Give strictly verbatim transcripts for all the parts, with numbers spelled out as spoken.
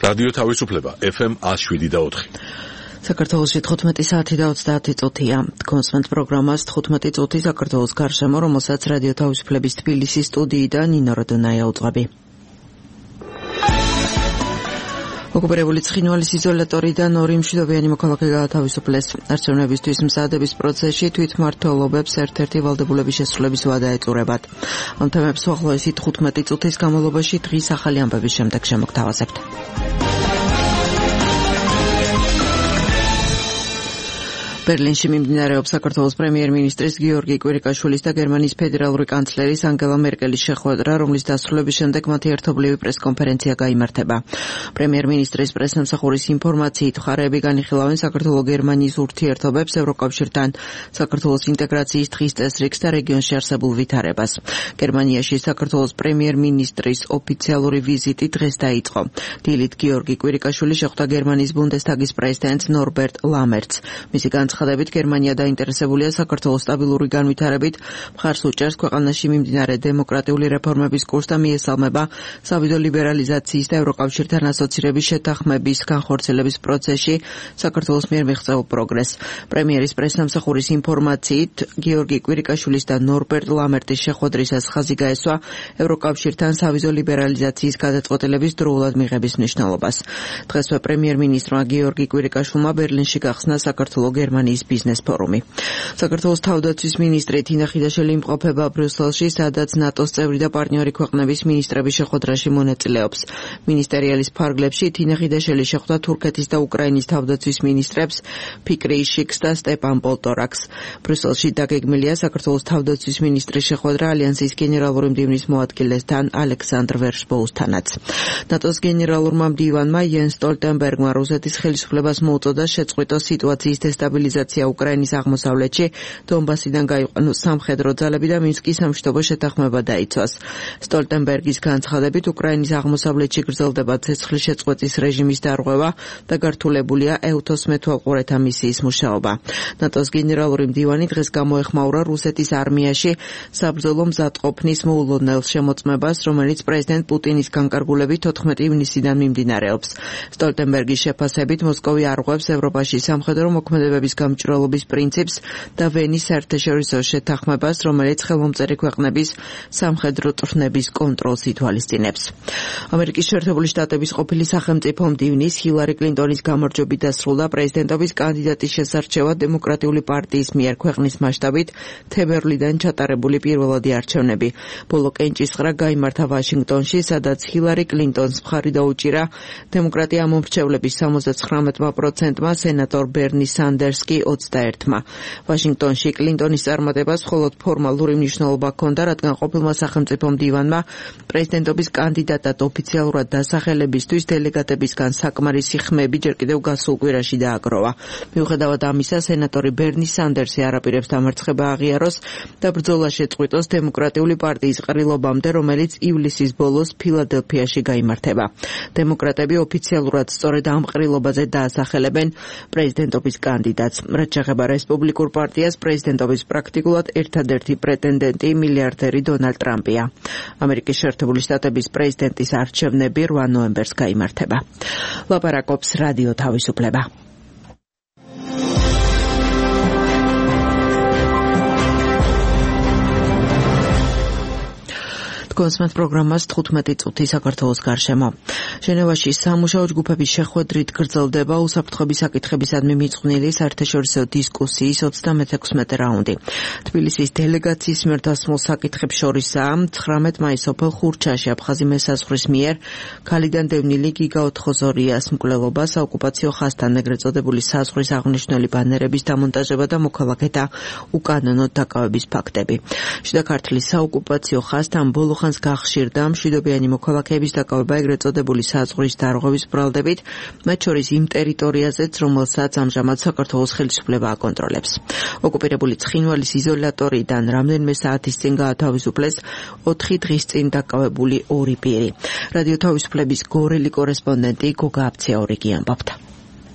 რადიო თავისუფლება ეფ ემ one oh seven და four. საქართველოში თხუთმეტი საათი და ოცდაათი წუთია. კონსმენტ პროგრამას თხუთმეტი წუთი საქართველოს გარშემო, რომელსაც რადიო თავისუფლების თბილისის სტუდიიდან ნინო როდონაია უძღვები. ოკუპირებული ცხინვალის იზოლატორიდან ორი მშვიდობიანი მოქალაქე გაათავისუფლეს. არჩევნებისთვის მზადების პროცესში თვითმმართველობებს ერთ-ერთი ვალდებულების შესრულების ვადა ეწურებათ. ამ თემებს უახლოესი თხუთმეტი წუთის განმავლობაში დღის ახალი ამბების შემდეგ შემოგთავაზებთ. ბერლინში მიმდინარეობს საქართველოს პრემიერ-მინისტრის გიორგი კვირიკაშვილის და გერმანიის ფედერალური კანცლერის ანგელა მერკელის შეხვედრა, რომლის დასრულების შემდეგ მათი ერთობლივი პრესკონფერენცია გაიმართება. პრემიერ-მინისტრის პრესსამსახურის ინფორმაციით, მხარეები განიხილავენ საქართველო-გერმანიის ურთიერთობებს, ევროკავშირთან, საქართველოს ინტეგრაციის დღის წესრიგს და რეგიონში არსებულ ვითარებას. გერმანიაში საქართველოს პრემიერ-მინისტრის ოფიციალური ვიზიტი დღეს დაიწყო. დილით გიორგი კვირიკაშვილი შეხვდა გერმანიის ბუნდესტაგის პრეზიდენტს ნორბერტ ლამერტს. მისი განცხადებით, გერმანია დაინტერესებულია საქართველოს სტაბილური განვითარებით, მხარს უჭერს ქვეყანაში მიმდინარე დემოკრატიული რეფორმების კურსს და მიესალმება საბრძოლო ლიბერალიზაციის და ევროკავშირთან ასოცირების შეთანხმების განხორციელების პროცესში საქართველოს მიერ მიღწეულ პროგრესს. პრემიერის პრესსამსახურის ინფორმაციით, გიორგი კვირიკაშვილის და ნორბერტ ლამერტის შეხვედრისას ხაზი გაესვა ევროკავშირთან საბრძოლო ლიბერალიზაციის გადაწყვეტილების დროულად მიღების მნიშვნელობას. დღესვე პრემიერ-მინისტრმა გიორგი კვირიკაშვილმა ბერლინში გახსნა საქართველოს გერმანიის ბიზნეს ფორუმი. საქართველოს თავდაცვის მინისტრი თინა ხიდაშელი იმყოფება ბრიუსელში, სადაც ნატოს წევრი და პარტნიორი ქვეყნების მინისტრების შეხვედრაში მონაწილეობს. მინისტერიალის ფარგლებში თინა ხიდაშელი შეხვდა თურქეთის და უკრაინის თავდაცვის მინისტრებს ფიქრი იშიქს და სტეპან პოლტორაკს. ბრიუსელში დაგეგმილია საქართველოს თავდაცვის მინისტრის შეხვედრა ალიანსის გენერალური მდივნის მოადგილესთან ალექსანდრ ვერშბოუსთანაც. ნატოს გენერალურმა მდივანმა იენს სტოლტენბერგმა რუსეთის ხელისუფლებას მოუწოდა შეწყვიტოს სიტუაციის დესტაბილიზაცია უკრაინის აღმოსავლეთში, დონბასიდან გაიყვანოს სამხედრო ძალები და მინსკის სამშვიდობო შეთანხმება დაიცვას. სტოლტენბერგის განცხადებით, უკრაინის აღმოსავლეთში გრძელდება ცეცხლის შეწყვეტის რეჟიმის დარღვევა და გართულებულია ეუთოს მეთვალყურეთა მისიის მუშაობა. ნატოს გენერალური მდივანი დღეს გამოეხმაურა რუსეთის არმიაში საბრძოლო მზადყოფნის მოულოდნელ შემოწმებას, რომელიც პრეზიდენტ პუტინის განკარგულებით თოთხმეტი ივნისიდან მიმდინარეობს. სტოლტენბერგის შეფასებით, მოსკოვი არღვევს ევროპაში სამხედრო მოქმედებების გამჭვირვალობის პრინციპს და ვენის საერთაშორისო შეთანხმებას, რომელიც ხელმომწერი ქვეყნების სამხედრო წვრთნების კონტროლს ითვალისწინებს. ამერიკის შეერთებული შტატების ყოფილი სახელმწიფო მდივნის ჰილარი კლინტონის გამარჯვებით დასრულდა პრეზიდენტობის კანდიდატის შესარჩევად დემოკრატიული პარტიის მიერ ქვეყნის მასშტაბით თებერვლიდან ჩატარებული პირველადი არჩევნები. ბოლო კენჭისყრა გაიმართა ვაშინგტონში, სადაც ჰილარი კლინტონს მხარი დაუჭირა დემოკრატია ამომრჩევლების სამოცდათხრამეტ პროცენტმა, სენატორ ბერნი სანდერს კი ოცდაერთმა. ვაშინგტონში კლინტონის წარმატებას მხოლოდ ფორმალური მნიშვნელობა ჰქონდა, რადგან ყოფილმა სახელმწიფო მდივანმა პრეზიდენტობის კანდიდატად ოფიციალურად დასახელებისთვის დელეგატებისგან საკმარისი ხმები ჯერ კიდევ გასულ კვირაში დააგროვა. მიუხედავად ამისა, სენატორი ბერნი სანდერსი არაპირებს დამარცხება აღიაროს და ბრძოლა შეწყვიტოს დემოკრატიული პარტიის ყრილობამდე, რომელიც ივლისის ბოლოს ფილადელფიაში გაიმართება. დემოკრატები ოფიციალურად სწორედ ამ ყრილობაზე დაასახელებენ პრეზიდენტობის კანდიდატს. რაც შეეხება რესპუბლიკურ პარტიას, პრეზიდენტობის პრაქტიკულად ერთადერთი პრეტენდენტი მილიარდერი დონალდ ტრამპია. ამერიკის შეერთებული შტატების პრეზიდენტის არჩევნები რვა ნოემბერს გაიმართება. ლაპარაკობს რადიო თავისუფლება. კონსმენტ პროგრამას თხუთმეტი წუთი საქართველოს გარშემო. ჟენევაში სამუშაო ჯგუფების შეხვედრით გრძელდება უსაფრთხოების საკითხებისადმი მიწყვნილი საერთაშორისო დისკუსიის ოცდამეექვსმეტე რაუნდი. თბილისის დელეგაციის მიერ დასმულ საკითხებს შორისაა ცხრამეტ მაისს სოფელ ხურჩაში აფხაზი მესაზღვრის მიერ ქალიდან დევნილი გიგა ოთხოზორიას მკვლელობა, საოკუპაციო ხაზთან ეგრეთ წოდებული საზღვრის აღნიშნული ბანერების დამონტაჟება და მოქალაქეთა უკანონო დაკავების ფაქტები. შიდა ქართლის საოკუპაციო ხაზთან ბოლო ხანს გახშირდა მშვიდობიანი მოქალაქეების დაკავება ეგრეთ წოდებული საზღვრის დარღვევის ბრალდებით, მათ შორის იმ ტერიტორიაზეც, რომელსაც ამჟამად საქართველოს ხელისუფლება აკონტროლებს. ოკუპირებული ცხინვალის იზოლატორიდან რამდენიმე საათის წინ გაათავისუფლეს ოთხი დღის წინ დაკავებული ორი პირი. რადიო თავისუფლების გორელი კორესპონდენტი გოგა აფციაურიგი ამბობდა.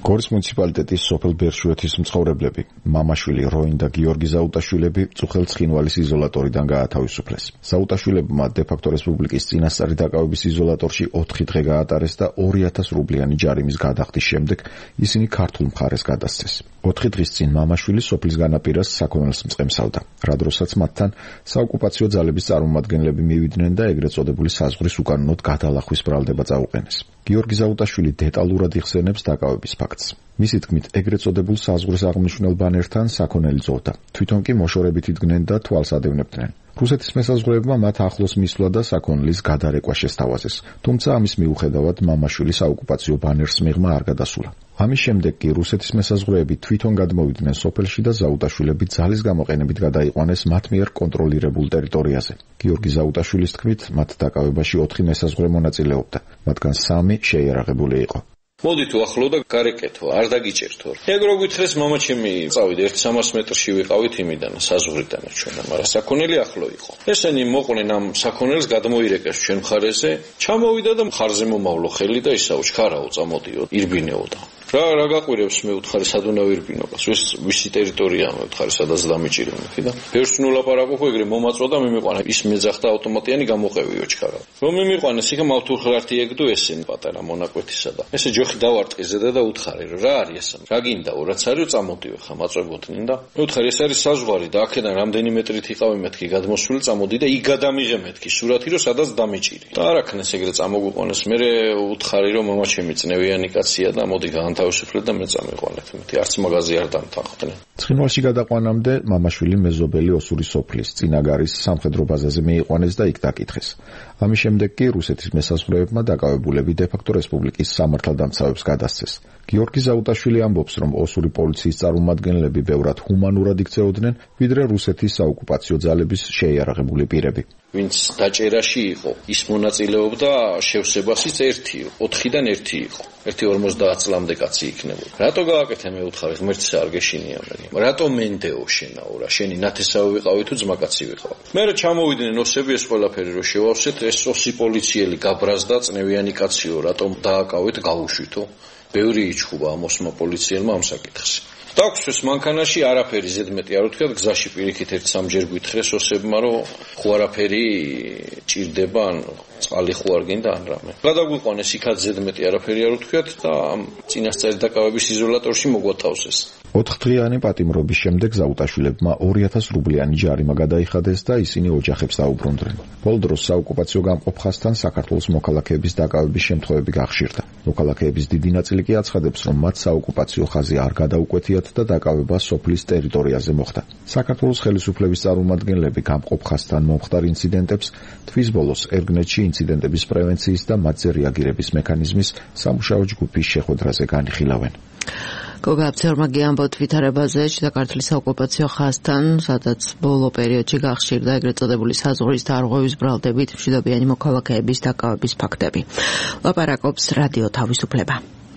გორის მუნიციპალიტეტის სოფელ ბერშუეთის მცხოვრებლები მამაშვილი როინ და გიორგი ზაუტაშვილები წუხელ ცხინვალის იზოლატორიდან გაათავისუფლეს. ზაუტაშვილებმა დე-ფაქტო რესპუბლიკის წინასწარი დაკავების იზოლატორში ოთხი დღე გაატარეს და ორი ათას რუბლიანი ჯარიმის გადახდის შემდეგ ისინი ქართულ მხარეს გადასცეს. ოთხი დღის წინ მამაშვილი სოფლის განაპირას საქონელს მწყემსავდა, რა დროსაც მათთან საოკუპაციო ძალების წარმომადგენლები მივიდნენ და ეგრეთ წოდებული საზღვრის უკანონოდ გადალახვის ბრალდება წაუყენეს. გიორგი ზაუტაშვილი დეტალურად იხსენებს დაკავების ფაქტს. მისი თქმით, ეგრეთ წოდებულ საზღვრის აღმნიშვნელ ბანერთან საქონელი ძოვდა. თვითონ კი მოშორებით იდგნენ და თვალს ადევნებდნენ. რუსეთის მესაზღვრეებმა მათ ახლოს მისვლა და საქონლის გადარეკვა შესთავაზეს. თუმცა ამის მიუხედავად მამაშვილი საოკუპაციო ბანერს მიღმა არ გადასულა. ამის შემდეგ კი რუსეთის მესაზღვრეები თვითონ გადმოვიდნენ სოფელში და ზაუტაშვილები ძალის გამოყენებით გადაიყვანეს მათ მიერ კონტროლირებულ ტერიტორიაზე. გიორგი ზაუტაშვილის თქმით, მათ დაკავებაში ოთხი მესაზღვრე მონაწილეობდა, მათგან სამი შეიარაღებული იყო. მოდით უახლო და გარეკეთო, არ დაგიჭერთო. ეგ რო გითხრეს, მამაჩემი წავიდა ერთი სამას მეტრში ვიყავით იმიდან, საზღვრიდან ჩვენ, მაგრამ საქონელი ახლო იყო. ესენი მოყვნენ ამ საქონელს გადმოირეკეს ჩვენ მხარეზე, ჩამოვიდა და მხარზე მომავლო ხელი და ისაო ჩქარაო წამოდიო, ირბინეოდა. რა რა გაყვირებს მე უთხარი სადუნავ ირბინობას, ვის ვისი ტერიტორია მე უთხარი სადაც დამიჭირუნეთი და ფერს ნულაპარაკო ეგრე მომაწვა და მე მიყვანა ის მეძახდა ავტომატიანი გამოყევიო ჩქარა. რომ მე მიყვანეს იქ მავთურხლართი ეგდო ესენი პატარა მონაკვეთისა და ესე ჯოხი დავარტყიზე და უთხარი რომ რა არის ეს? რა გინდაო, რაც არის წამოდიო ხა მაწვებოდნენ და მე უთხარი ეს არის საზღვარი და აქედან რამდენი მეტრით იყავი მეთქი გადმოსული წამოდი და იქ გადამიღე მეთქი სურათი რომ სადაც დამიჭირი. და არ აქნეს ეგრე წამოგვიყვანეს. მე უთხარი რომ მამაჩემი წნევიანი კაცია და მოდი თავისუფლად და მე წამიყვანეთ. მეთქი არც მაღაზია არ დამთანხდნენ. ცხინვალში გადაყვანამდე მამაშვილი მეზობელი ოსური სოფლის წინაგარის სამხედრო ბაზაზე მიიყვანეს და იქ დაკითხეს. ამის შემდეგ კი რუსეთის მესაზღვრეებმა დაკავებულები დე-ფაქტო რესპუბლიკის სამართალდამცავებს გადასცეს. გიორგი ზაუტაშვილი ამბობს, რომ ოსური პოლიციის წარმომადგენლები ბევრად ჰუმანურად იქცეოდნენ, ვიდრე რუსეთის საოკუპაციო ძალების შეიარაღებული პირები. ვინც დაჭერაში იყო, ის მონაწილეობდა შევსებასიც ერთი, ოთხიდან ერთი იყო. ერთი ორმოცდაათ წლამდე კაცი იქნებოდა. რატო გააკეთე მე უთხარი, ღმერთს არ გეშინია მე. რატო მენდეო შენაო რა, შენი ნათესავი ვიყავი თუ ძმაკაცი ვიყავი. მე რა ჩამოვიდნენ ოსები ეს ყველაფერი რო შევავსეთ, ეს ოსი პოლიციელი გაბრაზდა წნევიანი კაციო, რატომ დააკავეთ გავუშვითო. ბევრი იჩხუბა ამ ოსმა პოლიციელმა ამ საკითხს. დაგვსვეს მანქანაში არაფერი ზედმეტი არ ვთქვათ, გზაში პირიქით ერთ სამჯერ გვითხრეს ოსებმა, რომ ხო არაფერი ჭირდება, ან წყალი ხო არ გინდა ან რამე. გადაგვიყვანეს იქაც ზედმეტი არაფერი არ ვთქვათ და ამ წინასწარი დაკავების იზოლატორში მოგვათავსეს. ოთხდღიანი პატიმრობის შემდეგ ზაუტაშვილებმა ორი ათას რუბლიანი ჯარიმა გადაიხადეს და ისინი ოჯახებს დაუბრუნდნენ. ბოლო დროს საოკუპაციო გამყოფხასთან საქართველოს მოქალაქეების დაკავების შემთხვევები გახშირდა. მოქალაქეების დიდი ნაწილი კი აცხადებს, რომ მათ საოკუპაციო ხაზი არ გადაუკვეთიათ და დაკავება სოფლის ტერიტორიაზე მოხდა. საქართველოს ხელისუფლების წარმომადგენლები გამყოფხასთან მომხდარ ინციდენტებს თვის ბოლოს ერგნეთში ინციდენტების პრევენციის და მათზე რეაგირების მექანიზმის სამუშაო ჯგუფის შეხვედრაზე განიხილავენ. გოგა აბცერმაგი ამბობთ ვითარებაზე საქართველოს საოკუპაციო ხაზთან, სადაც ბოლო პერიოდში გახშირდა ეგრეთ წოდებული საზღვრის დარღვევის ბრალდებით მშვიდობიანი მოქალაქეების დაკავების ფაქტები. ლაპარაკობს რადიო თავისუფლება.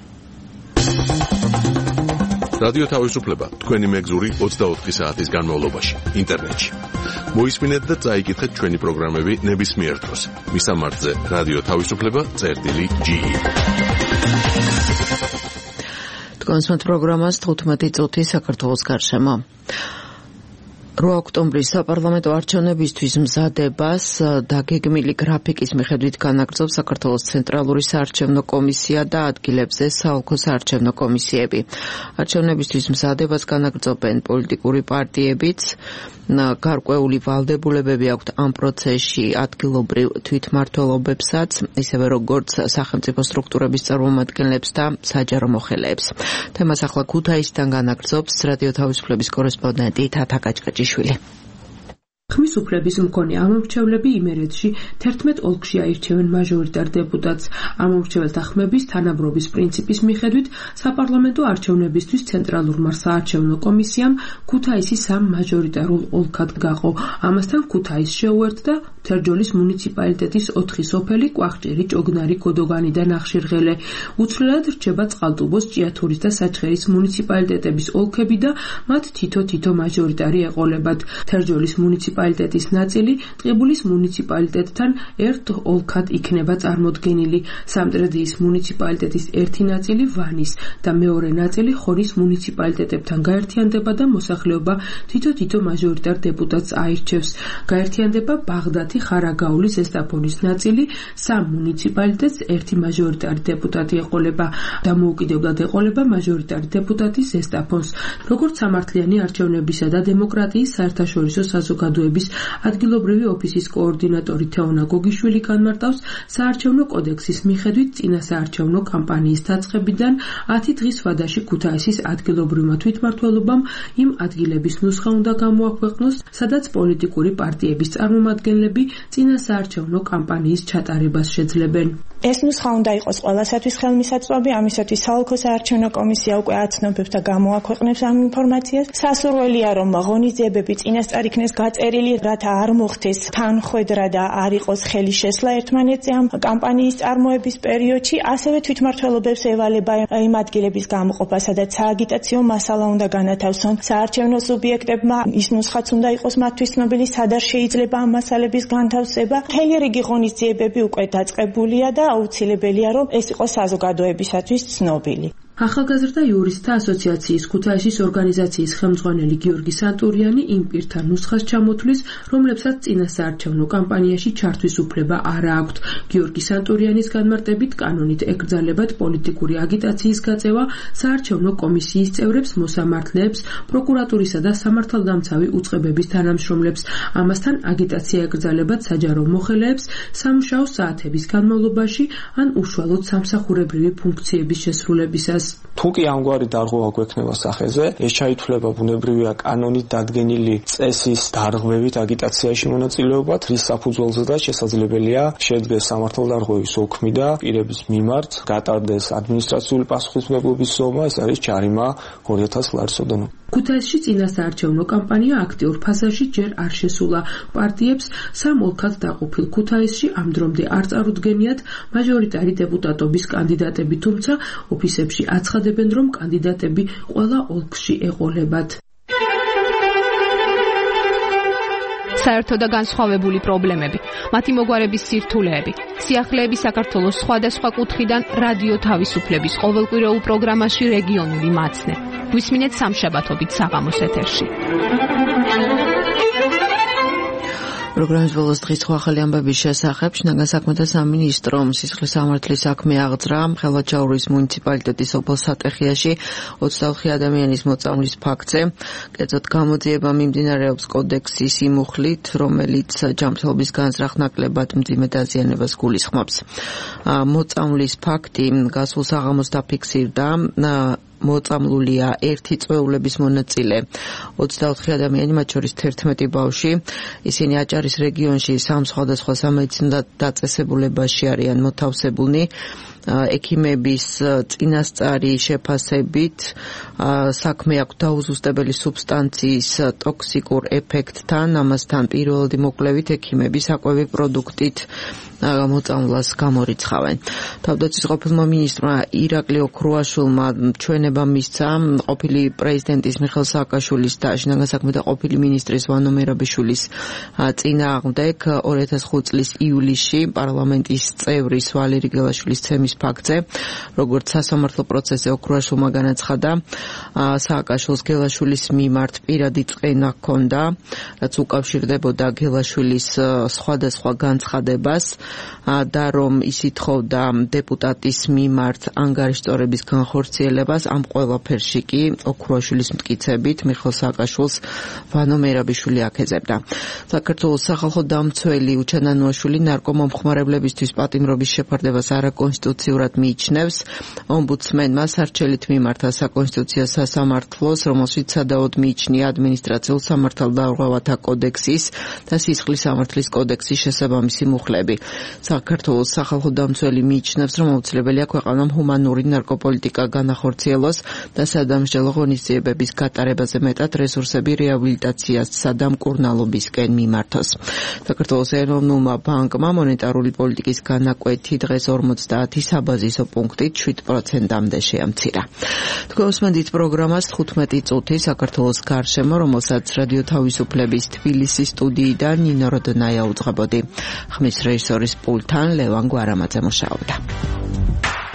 რადიო თავისუფლება თქვენი მეგზური ოცდაოთხი საათის განმავლობაში ინტერნეტში. მოისმინეთ და წაიკითხეთ ჩვენი პროგრამები ნებისმიერ დროს. მისამართზე რადიო თავისუფლება წერტილი ჯი. კონსმეთ პროგრამას თხუთმეტი წუთი საქართველოს გარშემო. რვა ოქტომბრის საპარლამენტო არჩევნებისთვის მზადებას დაგეგმილი გრაფიკის მიხედვით განაგრძობს საქართველოს ცენტრალური საარჩევნო კომისია და ადგილებზე საოლქო საარჩევნო კომისიები. არჩევნებისთვის მზადებას განაგრძობენ პოლიტიკური პარტიებიც, გარკვეული ვალდებულებები აქვთ ამ პროცესში ადგილობრივ თვითმმართველობებსაც, ისევე როგორც სახელმწიფო სტრუქტურების წარმომადგენლებს და საჯარო მოხელეებს. თემას ახლა ქუთაისიდან განაგრძობს რადიო თავისუფლების კორესპონდენტი თათა კაჭკაჭიშვილი. ხმის უფლების მქონე ამომრჩევლები იმერეთში თერთმეტ ოლქში აირჩევენ მაჟორიტარ დეპუტატს. ამომრჩეველთა ხმების თანაბრობის პრინციპის მიხედვით საპარლამენტო არჩევნებისთვის ცენტრალურმა საარჩევნო კომისიამ ქუთაისი სამ მაჟორიტარულ ოლქად გაყო. ამასთან ქუთაისს შეუერთდა თერჯოლის მუნიციპალიტეტის ოთხი სოფელი, კვახჭერი, ჭოგნარი, გოდოგანი და ნახშირღელე. უცვლელად რჩება წყალტუბოს, ჭიათურის და საჩხერის მუნიციპალიტეტების ოლქები და მათ თითო-თითო მაჟორიტარი ეყოლებათ. თერჯოლის მუნიციპალიტეტის მუნიციპალიტეტის ნაწილი ტყიბულის მუნიციპალიტეტთან ერთ ოლქად იქნება წარმოდგენილი. სამტრედიის მუნიციპალიტეტის ერთი ნაწილი ვანის და მეორე ნაწილი ხორის მუნიციპალიტეტებთან გაერთიანდება და მოსახლეობა თითო-თითო მაჟორიტარ დეპუტატს აირჩევს. გაერთიანდება ბაღდათი, ხარაგაული, ზესტაფონის ნაწილი სამ მუნიციპალიტეტს ერთი მაჟორიტარი დეპუტატი ეყოლება. დამოუკიდებლად ეყოლება მაჟორიტარი დეპუტატი ზესტაფონს. როგორც სამართლიანი არჩევნებისა და დემოკრატიის საერთაშორისო საზოგადოების ადგილობრივი ოფისის კოორდინატორი თეონა გოგიშვილი განმარტავს, საარჩევნო კოდექსის მიხედვით წინასაარჩევნო კამპანიის დაწყებიდან ათი დღის ვადაში ქუთაისის ადგილობრივმა თვითმმართველობამ იმ ადგილების ნუსხა უნდა გამოაქვეყნოს, სადაც პოლიტიკური პარტიების წარმომადგენლები წინასაარჩევნო კამპანიის ჩატარებას შეძლებენ. ეს ნუსხა უნდა იყოს ყველასათვის ხელმისაწვდომი, ამისათვის საოლქო საარჩევნო კომისია უკვე აცნობებს და გამოაქვეყნებს ამ ინფორმაციას. სასურველია, რომ ღონისძიებები წინასწარ იქნეს გაწერილი, რათა არ მოხდეს თანხვედრა და არ იყოს ხელი შესლა ერთმანეთზე ამ კამპანიის წარმოების პერიოდში. ასევე თვითმმართველობებს ევალება იმ ადგილების გამოყოფა, სადაც სააგიტაციო მასალა უნდა განათავსონ საარჩევნო სუბიექტებმა. ის ნუსხაც უნდა იყოს მათთვის ცნობილი, სად არ შეიძლება ამ მასალების განთავსება. მთელი რიგი ღონისძიებები უკვე დაწყებულია და აუცილებელია, რომ ეს იყოს საზოგადოებისათვის ცნობილი. ახალგაზრდა იურისტთა ასოციაციის ქუთაისის ორგანიზაციის ხელმძღვანელი გიორგი სანტურიანი იმ პირთა ნუსხას ჩამოთვლის, რომლებსაც წინასაარჩევნო კამპანიაში ჩართვის უფლება არ აქვთ. გიორგი სანტურიანის განმარტებით, კანონით ეკრძალებათ პოლიტიკური აგიტაციის გაწევა საარჩევნო კომისიის წევრებს, მოსამართლეებს, პროკურატურისა და სამართალდამცავი უწყებების თანამშრომლებს. ამასთან აგიტაცია ეკრძალებათ საჯარო მოხელეებს სამუშაო საათების განმავლობაში ან უშუალოდ სამსახურებრივი ფუნქციების შესრულებისას. თუ კი ამგვარი დარღვევა გვექნება სახეზე, ეს ჩაითვლება ბუნებრივია კანონით დადგენილი წესის დარღვევით აგიტაციაში მონაწილეობად, რის საფუძველზედაც შესაძლებელია შედგეს სამართალდარღვევის ოქმი და პირების მიმართ გატარდეს ადმინისტრაციული პასუხისმგებლობის ზომა, ეს არის ჯარიმა ორი ათას ლარის ოდენობით. ქუთაისში წინასაარჩევნო კამპანია აქტიურ ფაზაში ჯერ არ შესულა. პარტიებს სამ ოლქად დაყოფილ ქუთაისში ამ დრომდე არ წარუდგენიათ მაჟორიტარი დეპუტატობის კანდიდატები, თუმცა ოფისებში აცხადებენ, რომ კანდიდატები ყველა ოლქში ეყოლებათ. საერთო და განსხვავებული პრობლემები, მათი მოგვარების სირთულეები, სიახლეები საქართველოს სხვადასხვა კუთხიდან რადიო თავისუფლების ყოველკვირეულ პროგრამაში რეგიონული მაცნე. გვისმინეთ სამშაბათობით საღამოს ეთერში. პროგრამის ბოლოს დღის სხვა ახალი ამბების შესახებ შინაგან საქმეთა სამინისტრომ სისხლის სამართლის საქმე აღძრა ხელვაჩაურის მუნიციპალიტეტის ოფელ სატეხიაში ოცდაოთხი ადამიანის მოწამვლის ფაქტზე. კერძოდ გამოძიება მიმდინარეობს კოდექსის იმ მუხლით, რომელიც ჯანმრთელობის განზრახ ნაკლებად მძიმე დაზიანებას გულისხმობს. მოწამვლის ფაქტი გასულ საღამოს დაფიქსირდა. მოწამლულია ერთი წვეულების მონაწილე, ოცდაოთხი ადამიანი, მათ შორის თერთმეტი ბავშვი. ისინი აჭარის რეგიონში სამ სხვადასხვა სამედიცინო დაწესებულებაში არიან მოთავსებულნი. ექიმების წინასწარი შეფასებით საქმე აქვს დაუზუსტებელი სუბსტანციის ტოქსიკურ ეფექტთან, ამასთან პირველადი მოკვლევით ექიმები საკვები პროდუქტით მოწამვლას გამორიცხავენ. თავდაცვის ყოფილმა მინისტრმა ირაკლი ოქრუაშვილმა ჩვენება მისცა ყოფილი პრეზიდენტის მიხეილ სააკაშვილის და შინაგან საქმეთა ყოფილი მინისტრის ვანო მერაბიშვილის წინააღმდეგ ორი ათას ხუთი წლის ივლისში პარლამენტის წევრის ვალერი გელაშვილის ცემის ფაქტზე, როგორც სასამართლო პროცესზე ოქრუაშვილმა განაცხადა, სააკაშვილს გელაშვილის მიმართ პირადი წყენა ჰქონდა, რაც უკავშირდებოდა გელაშვილის სხვადასხვა განცხადებას და რომ ის ითხოვდა დეპუტატის მიმართ ანგარიშწორების განხორციელებას. ამ ყველაფერში კი ოქრუაშვილის მტკიცებით მიხეილ სააკაშვილს ვანო მერაბიშვილი აქეზებდა. საქართველოს სახალხო დამცველი უჩანანუაშვილი ნარკომომხმარებლებისთვის პატიმრობის შეფარდებას არაკონსტიტუციურად მიიჩნევს. ომბუდსმენმა სარჩელით მიმართა საკონსტიტუციო სასამართლოს, რომელშიც სადავოდ მიიჩნია ადმინისტრაციულ სამართალდარღვევათა კოდექსის და სისხლის სამართლის კოდექსის შესაბამისი მუხლები. საქართველოს სახალხო დამცველი მიიჩნევს, რომ აუცილებელია ქვეყანამ ჰუმანური ნარკოპოლიტიკა განახორციელოს და სადამსჯელო ღონისძიებების გატარებაზე მეტად რესურსები რეაბილიტაციასა და მკურნალობისკენ მიმართოს. საქართველოს ეროვნულმა ბანკმა მონეტარული პოლიტიკის განაკვეთი დღეს ორმოცდაათი საბაზისო პუნქტით შვიდ პროცენტამდე შეამცირა. თქვენ უსმენთ პროგრამას თხუთმეტი წუთი საქართველოს გარშემო, რომელსაც რადიო თავისუფლების თბილისის სტუდიიდან ნინო როდნაია უძღვებოდი. ხმის რეჟისორის პულტთან ლევან გვარამაძე მუშაობდა.